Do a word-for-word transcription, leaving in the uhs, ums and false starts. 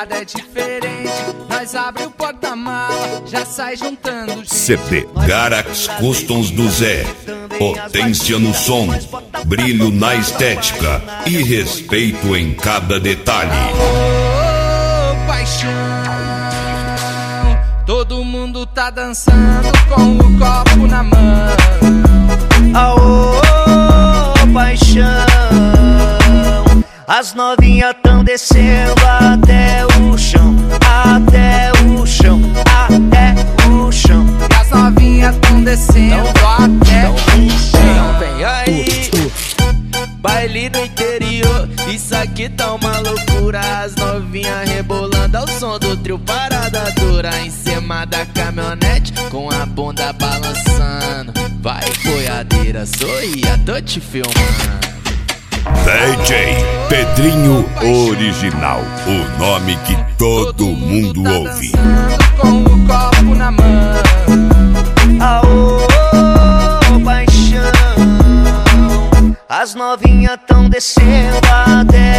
pegada é diferente. Nós abre o porta-mala, já sai juntando gente. C D Garax Customs do Zé. Potência no som, brilho na estética e respeito em cada detalhe. Aô, paixão, todo mundo tá dançando com o copo na mão. Aô, paixão, as novinhas tão descendo até o chão, até o chão, até o chão. E as novinhas tão descendo até o chão. Vem aí, baile do interior, isso aqui tá uma loucura. As novinhas rebolando ao som do trio Parada Dura. Em cima da caminhonete, com a bunda balançando. Vai boiadeira, sorria, tô te filmando. D J Pedrinho Original, o nome que todo mundo tá ouve. Com o copo na mão. Aô, paixão, as novinhas tão descendo até